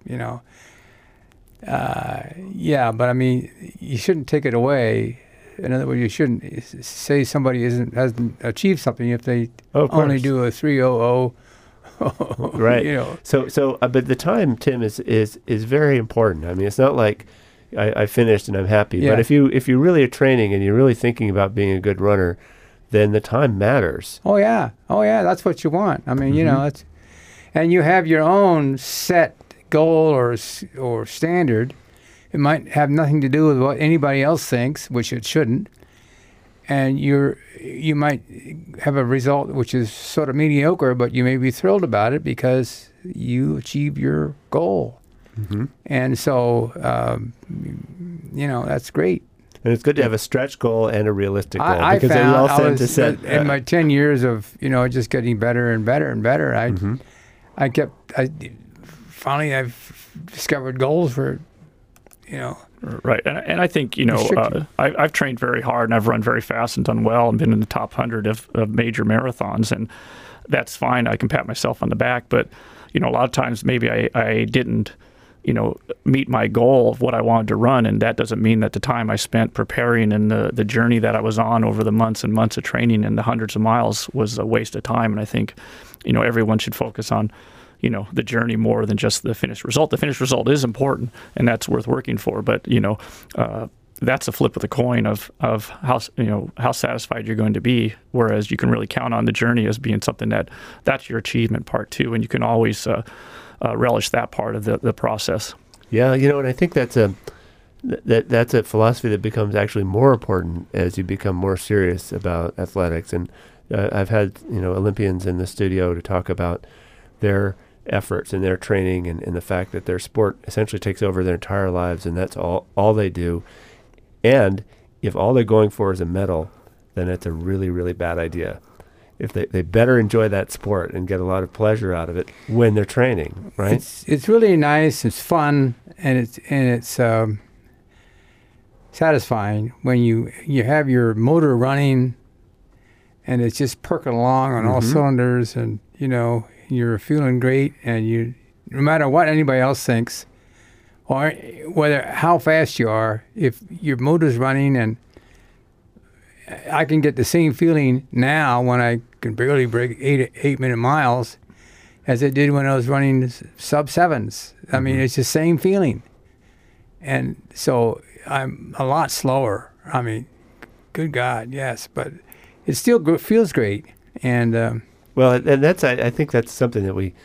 yeah, but I mean, you shouldn't take it away. In other words, you shouldn't say somebody hasn't achieved something if they only do a 3:00.
Right. So, but the time, Tim, is very important. I mean, it's not like I finished and I'm happy.
Yeah.
But if you really are training and you're really thinking about being a good runner, then the time matters.
Oh yeah, that's what you want. I mean, it's, and you have your own set goal or standard. It might have nothing to do with what anybody else thinks, which it shouldn't. And you might have a result which is sort of mediocre, but you may be thrilled about it because you achieved your goal. And so, that's great.
And it's good to have a stretch goal and a realistic goal
I
because
found
they all
I
tend
was,
to set.
in my 10 years of just getting better and better and better. Finally I've discovered goals for
Right, and I think I've trained very hard and I've run very fast and done well and been in the top 100 of major marathons, and that's fine. I can pat myself on the back, but a lot of times maybe I didn't meet my goal of what I wanted to run, and that doesn't mean that the time I spent preparing and the journey that I was on over the months and months of training and the hundreds of miles was a waste of time. And I think everyone should focus on the journey more than just the finished result. The finished result is important and that's worth working for, but that's a flip of the coin of how satisfied you're going to be, whereas you can really count on the journey as being something that's your achievement part too, and you can always relish that part of the process.
Yeah, and I think that's a philosophy that becomes actually more important as you become more serious about athletics. And I've had Olympians in the studio to talk about their efforts and their training and the fact that their sport essentially takes over their entire lives, and that's all they do. And if all they're going for is a medal, then it's a really, really bad idea. If they better enjoy that sport and get a lot of pleasure out of it when they're training, right?
It's really nice. It's fun, and it's satisfying when you have your motor running, and it's just perking along on all cylinders, and you're feeling great, and no matter what anybody else thinks, or how fast you are, if your motor's running, and I can get the same feeling now when I can barely break 8-minute miles as I did when I was running sub-7s. I mean, it's the same feeling. And so I'm a lot slower. I mean, good God, yes, but it still feels great. And
well, and that's I think that's something that we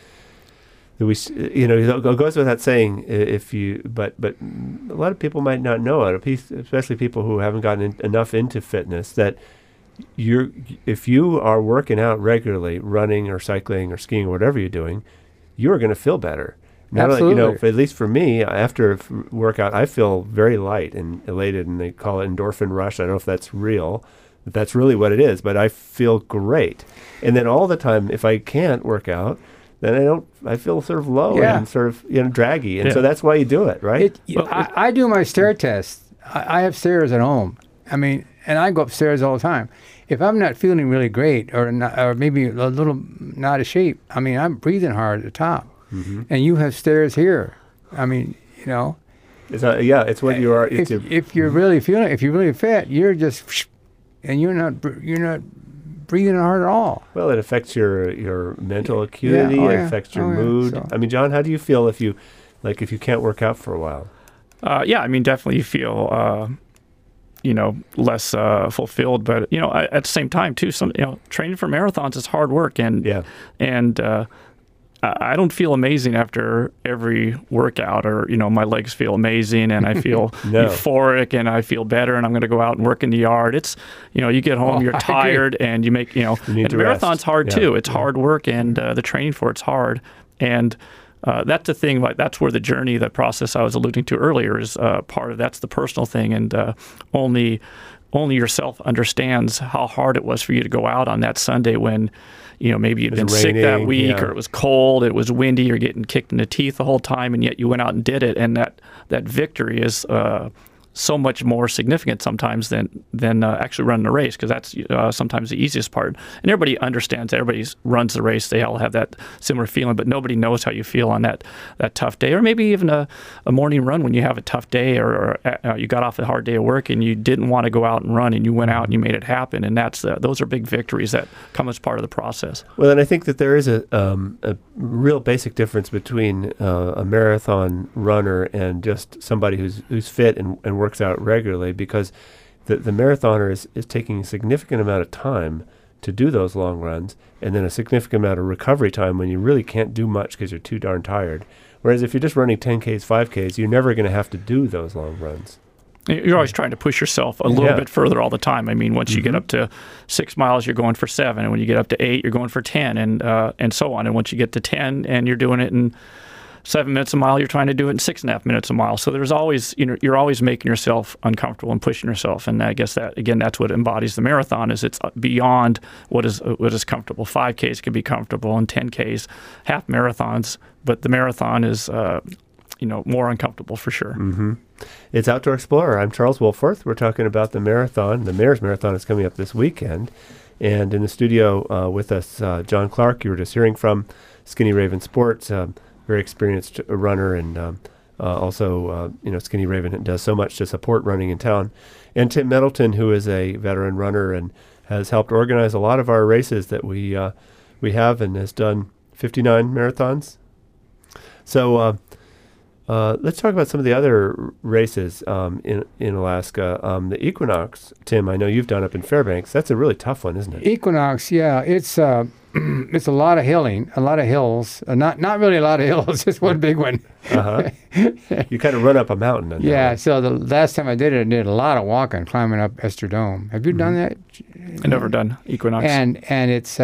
it goes without saying but a lot of people might not know it, especially people who haven't gotten enough into fitness, that if you are working out regularly, running or cycling or skiing or whatever you're doing, you're going to feel better.
Absolutely.
At least for me, after a workout, I feel very light and elated, and they call it endorphin rush. I don't know if that's real, but that's really what it is. But I feel great. And then all the time, if I can't work out, then I feel sort of low and sort of draggy. And so that's why you do it, right?
I do my stair test. I have stairs at home. I mean, and I go upstairs all the time. If I'm not feeling really great or maybe a little not out of shape, I mean, I'm breathing hard at the top.
Mm-hmm.
And you have stairs here. I mean, you know.
It's it's what you are.
If you're really feeling, if you're really fit, you're just, and you're not breathing hard at all.
Well, it affects your mental acuity. It affects your mood.
So.
I mean, John, how do you feel if you can't work out for a while?
I mean, definitely you feel, less fulfilled. But, at the same time, too, training for marathons is hard work. And I don't feel amazing after every workout, or, my legs feel amazing and I feel euphoric and I feel better and I'm going to go out and work in the yard. It's, you get home, you're tired and you make, and the marathon's hard too. It's hard work, and the training for it's hard. And that's the thing, that's where the journey, the process I was alluding to earlier is part of, that's the personal thing. And only yourself understands how hard it was for you to go out on that Sunday when, maybe you'd been sick that week, or it was cold, it was windy, you're getting kicked in the teeth the whole time, and yet you went out and did it. And that victory is so much more significant sometimes than actually running a race, because that's sometimes the easiest part. And everybody understands, everybody runs the race, they all have that similar feeling, but nobody knows how you feel on that tough day, or maybe even a morning run when you have a tough day, or you got off a hard day of work and you didn't want to go out and run, and you went out and you made it happen. And those are big victories that come as part of the process.
Well, and I think that there is a real basic difference between a marathon runner and just somebody who's fit and works out regularly, because the marathoner is taking a significant amount of time to do those long runs, and then a significant amount of recovery time when you really can't do much because you're too darn tired. Whereas if you're just running 10Ks, 5Ks, you're never going to have to do those long runs.
You're always trying to push yourself a little bit further all the time. I mean, once you get up to 6 miles, you're going for 7, and when you get up to 8, you're going for 10, and so on. And once you get to 10, and you're doing it in 7 minutes a mile, you're trying to do it in 6.5 minutes a mile. So there's always, you're always making yourself uncomfortable and pushing yourself. And I guess that's what embodies the marathon, is it's beyond what is comfortable. 5Ks can be comfortable, and 10Ks, half marathons, but the marathon is, more uncomfortable for sure.
Mm-hmm. It's Outdoor Explorer. I'm Charles Wolforth. We're talking about the marathon. The Mayor's Marathon is coming up this weekend. And in the studio with us, John Clark, you were just hearing from, Skinny Raven Sports, very experienced runner, and also, Skinny Raven does so much to support running in town. And Tim Middleton, who is a veteran runner and has helped organize a lot of our races that we have, and has done 59 marathons. So let's talk about some of the other races in Alaska. The Equinox, Tim, I know you've done up in Fairbanks. That's a really tough one, isn't it?
Equinox, yeah. It's it's a lot of hilling, a lot of hills. Not really a lot of hills, just one big one.
Uh-huh. You kind of run up a mountain.
Yeah, so the last time I did a lot of walking, climbing up Esther Dome. Have you done that?
I've never done Equinox.
And it's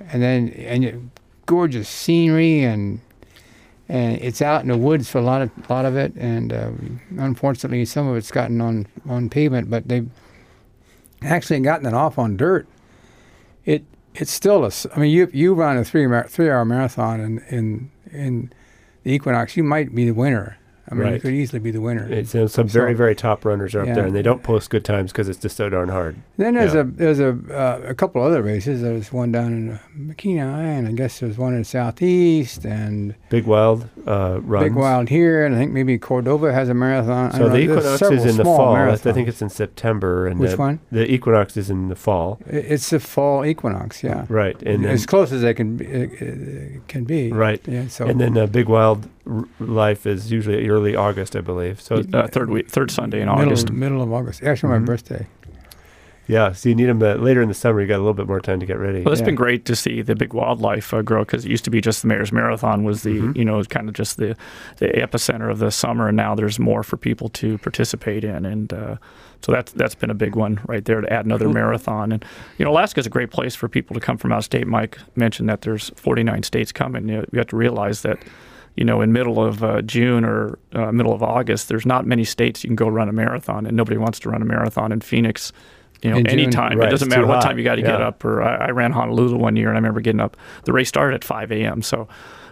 gorgeous scenery, and it's out in the woods for a lot of it, and unfortunately some of it's gotten on pavement, but they've actually gotten it off on dirt. It's still you run a 3-hour marathon in the Equinox, you might be the winner. I mean,
right.
You could easily be the winner.
It's, some very, very top runners are up there, and they don't post good times because it's just so darn hard.
Then there's a couple other races. There's one down in Makina, and I guess there's one in the southeast, and
Big Wild runs.
Big Wild here, and I think maybe Cordova has a marathon.
So the Equinox is in the fall. I think it's in September. And
which one?
The Equinox is in the fall.
It's the fall Equinox, yeah.
Right, and
as close as they can be.
Right.
Yeah. So.
And then Big Wild Life is usually early August, I believe. So
third Sunday in August.
Middle of August. Actually, my birthday.
Yeah, so you need them later in the summer. You got a little bit more time to get ready.
Well, it's been great to see the Big Wildlife grow, because it used to be just the Mayor's Marathon was the kind of just the epicenter of the summer, and now there's more for people to participate in, and so that's been a big one right there to add another marathon. And Alaska's a great place for people to come from out of state. Mike mentioned that there's 49 states coming. You have to realize that. In middle of June or middle of August, there's not many states you can go run a marathon, and nobody wants to run a marathon in Phoenix. Anytime.
Right,
it doesn't matter what time you got to get up. Or I ran Honolulu one year, and I remember getting up. The race started at 5 a.m. So,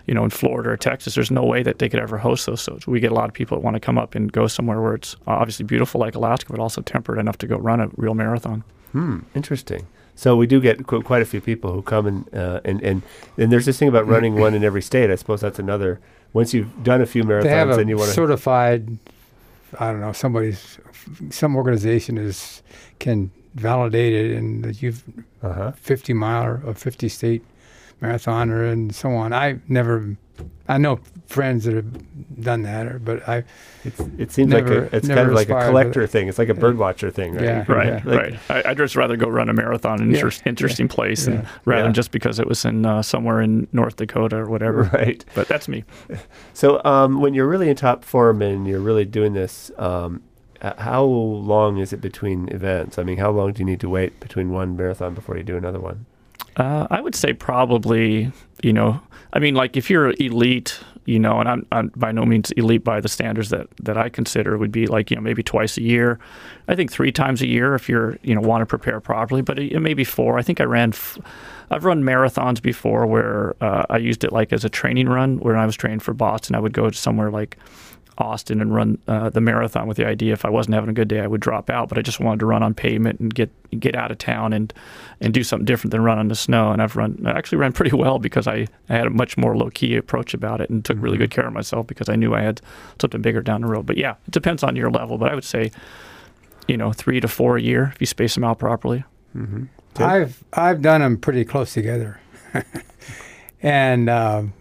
in Florida or Texas, there's no way that they could ever host those. So we get a lot of people that want to come up and go somewhere where it's obviously beautiful like Alaska, but also temperate enough to go run a real marathon.
Interesting. So we do get quite a few people who come and there's this thing about running one in every state. I suppose that's another. Once you've done a few marathons,
they have
then you want to
certified. I don't know. Some organization can validate it, and that you've 50 mile or 50 state marathoner and so on. I know friends that have done that, but
it seems it's kind of like a collector thing. It's like a bird watcher thing, right?
Yeah,
right. I'd just rather go run a marathon in an interesting place rather than just because it was in somewhere in North Dakota or whatever.
Right.
But that's me.
So when you're really in top form and you're really doing this, how long is it between events? I mean, how long do you need to wait between one marathon before you do another one?
I would say probably, like if you're elite, and I'm by no means elite by the standards that I consider, would be like, maybe twice a year. I think 3 times a year if you're, want to prepare properly, but it may be 4. I think I've run marathons before where I used it like as a training run. When I was training for Boston, I would go to somewhere like Austin and run the marathon with the idea if I wasn't having a good day, I would drop out. But I just wanted to run on pavement and get out of town and do something different than run on the snow. And I actually ran pretty well because I had a much more low-key approach about it and took really good care of myself because I knew I had something bigger down the road. But yeah, it depends on your level. But I would say, 3 to 4 a year if you space them out properly.
Mm-hmm.
I've done them pretty close together, and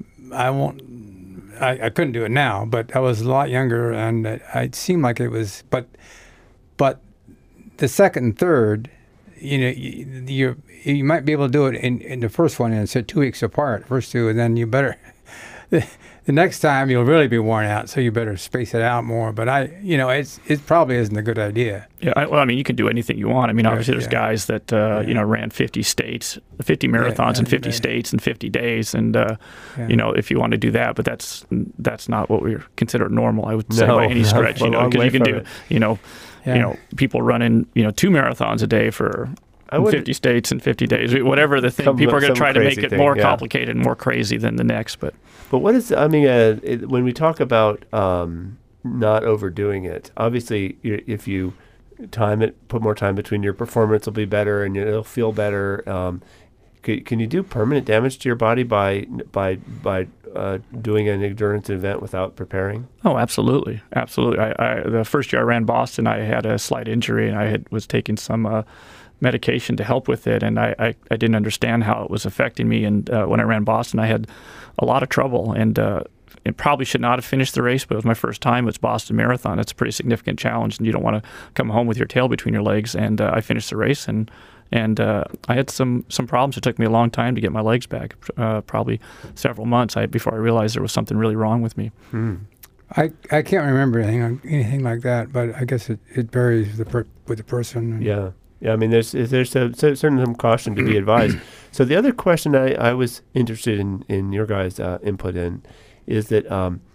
I couldn't do it now, but I was a lot younger, and it seemed like it was. But the second and third, you might be able to do it in the first one, and it's 2 weeks apart, first two, and then you better. The next time you'll really be worn out, so you better space it out more. But it probably isn't a good idea.
Yeah, you can do anything you want. Obviously there's guys that ran 50 marathons in 50 states in 50 days, and if you want to do that, but that's not what we consider normal. I would say by any stretch. Because you can do people running 2 marathons a day for 50 states in 50 days, whatever the thing. People are going to try to make it more complicated and more crazy than the next. But
what is, when we talk about not overdoing it, obviously if you time it, put more time between your performance will be better and it'll feel better. Can you do permanent damage to your body by doing an endurance event without preparing?
Oh, absolutely. The first year I ran Boston, I had a slight injury and I was taking some medication to help with it, and I didn't understand how it was affecting me. And when I ran Boston, I had a lot of trouble, and it probably should not have finished the race, but it was my first time. It's Boston Marathon. It's a pretty significant challenge, and you don't want to come home with your tail between your legs. And I finished the race, and I had some problems. It took me a long time to get my legs back, probably several months before I realized there was something really wrong with me.
I can't remember anything like that, but I guess it varies with the person.
Yeah, there's certain caution to be advised. So the other question I was interested in your guys' input in is that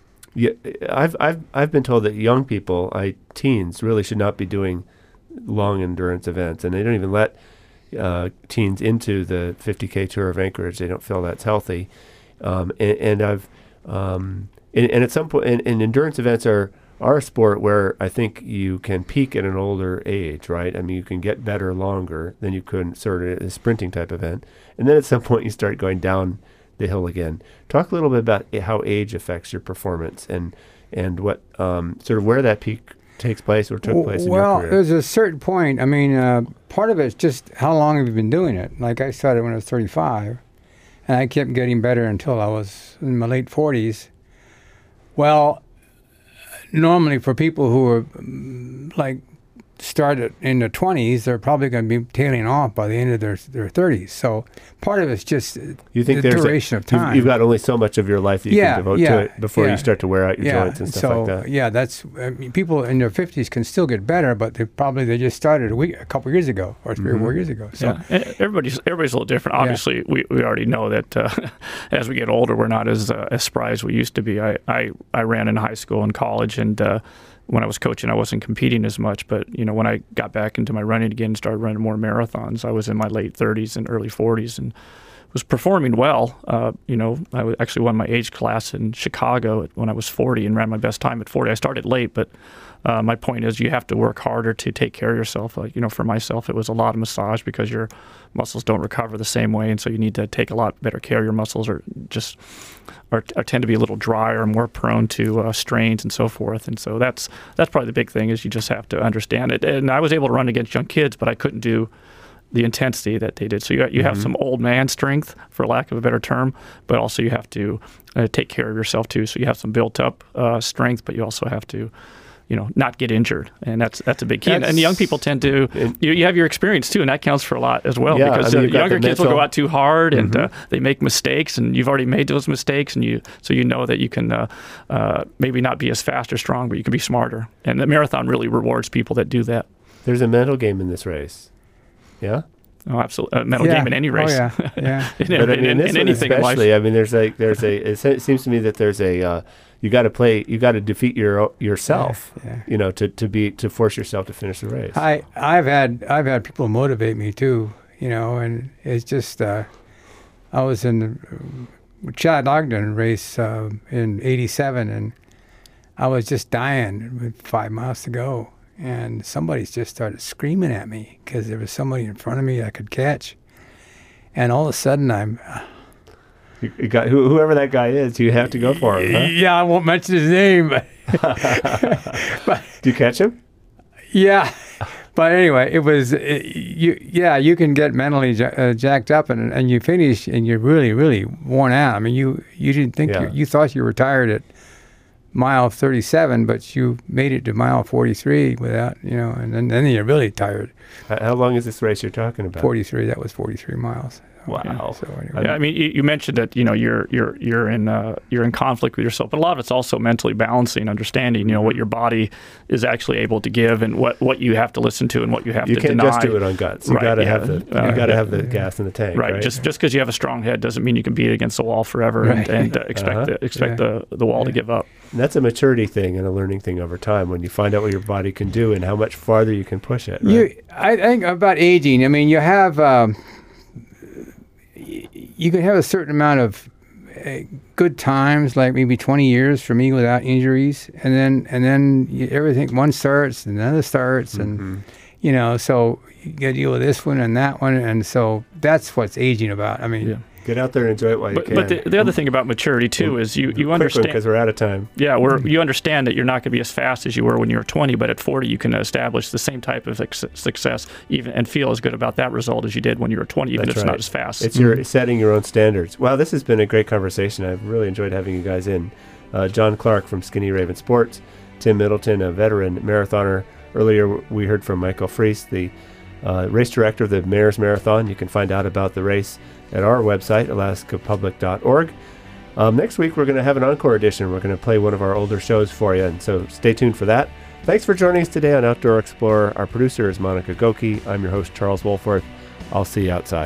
I've been told that young people, teens, really should not be doing long endurance events, and they don't even let teens into the 50K Tour of Anchorage. They don't feel that's healthy, and at some point, and endurance events are a sport where I think you can peak at an older age, right? You can get better longer than you could sort of a sprinting type event. And then at some point you start going down the hill again. Talk a little bit about how age affects your performance and what sort of where that peak takes place or took place in your career.
Well, there's a certain point. Part of it's just how long have you been doing it? Like I started when I was 35, and I kept getting better until I was in my late 40s. Well, normally for people who are started in their 20s, they're probably going to be tailing off by the end of their 30s. So part of it's just
you think
the duration of time.
You've got only so much of your life that you can devote to it before you start to wear out your joints and stuff like that.
Yeah, that's people in their 50s can still get better, but they just started a couple years ago or 3 or 4 years ago. So
everybody's a little different. Obviously, we already know that as we get older, we're not as spry as we used to be. I ran in high school and college, and when I was coaching, I wasn't competing as much. But when I got back into my running again and started running more marathons, I was in my late 30s and early 40s, and was performing well. I actually won my age class in Chicago when I was 40 and ran my best time at 40. I started late, but my point is you have to work harder to take care of yourself. For myself, it was a lot of massage because your muscles don't recover the same way, and so you need to take a lot better care of your muscles, or tend to be a little drier, more prone to strains and so forth. And so that's probably the big thing, is you just have to understand it. And I was able to run against young kids, but I couldn't do the intensity that they did. So you have some old man strength, for lack of a better term, but also you have to take care of yourself too. So you have some built up strength, but you also have to not get injured, and that's a big key. And young people tend to, you have your experience too, and that counts for a lot as well, because younger kids will go out too hard, and they make mistakes, and you've already made those mistakes, and so you know that you can maybe not be as fast or strong, but you can be smarter. And the marathon really rewards people that do that.
There's a mental game in this race. Yeah?
Oh, absolutely. A mental game in any race.
Oh, yeah.
But in anything especially, in life. It seems to me that there's you got to defeat yourself, to force yourself to finish the race.
I've had people motivate me too, and it's just, I was in the Chad Ogden race in '87, and I was just dying with 5 miles to go. And somebody just started screaming at me because there was somebody in front of me I could catch. And all of a sudden,
You got, whoever that guy is, you have to go for him, huh?
Yeah, I won't mention his name. But
do you catch him?
Yeah. But anyway, it was, you can get mentally jacked up and you finish and you're really, really worn out. I mean, you didn't think, you thought you were tired at mile 37, but you made it to mile 43 without, and then you're really tired.
How long is this race you're talking about?
43. That was 43 miles.
Wow.
So anyway.
Yeah, I mean, you mentioned that you're in conflict with yourself, but a lot of it's also mentally balancing, understanding what your body is actually able to give, and what you have to listen to and what you have to deny.
You can't just do it on guts. You got to have the gas in the tank.
Right. Just because you have a strong head doesn't mean you can beat it against the wall forever and expect the wall to give up.
And that's a maturity thing and a learning thing over time, when you find out what your body can do and how much farther you can push it. Right?
I think about aging. I mean, you have. You can have a certain amount of good times, like maybe 20 years for me without injuries, and then everything, one starts and another starts, and so you got to deal with this one and that one, and so that's what's aging about. I mean.
Yeah. Get out there and enjoy it while you can.
But the other thing about maturity, too, is you understand...
because we're out of time.
Yeah, you understand that you're not going to be as fast as you were when you were 20, but at 40 you can establish the same type of success and feel as good about that result as you did when you were 20, even if it's not as fast.
It's you're setting your own standards. Wow, this has been a great conversation. I've really enjoyed having you guys in. John Clark from Skinny Raven Sports, Tim Middleton, a veteran marathoner. Earlier we heard from Michael Freese, the race director of the Mayor's Marathon. You can find out about the race at our website, alaskapublic.org. Next week, we're going to have an encore edition. We're going to play one of our older shows for you, and so stay tuned for that. Thanks for joining us today on Outdoor Explorer. Our producer is Monica Goki. I'm your host, Charles Wolforth. I'll see you outside.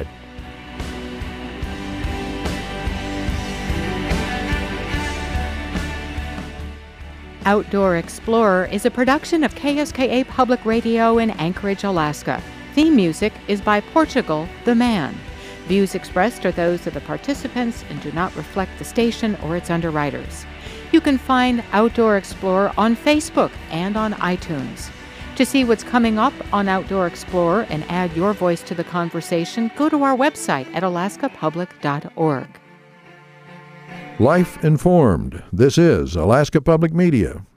Outdoor Explorer is a production of KSKA Public Radio in Anchorage, Alaska. Theme music is by Portugal the Man. Views expressed are those of the participants and do not reflect the station or its underwriters. You can find Outdoor Explorer on Facebook and on iTunes. To see what's coming up on Outdoor Explorer and add your voice to the conversation, go to our website at alaskapublic.org.
Life informed. This is Alaska Public Media.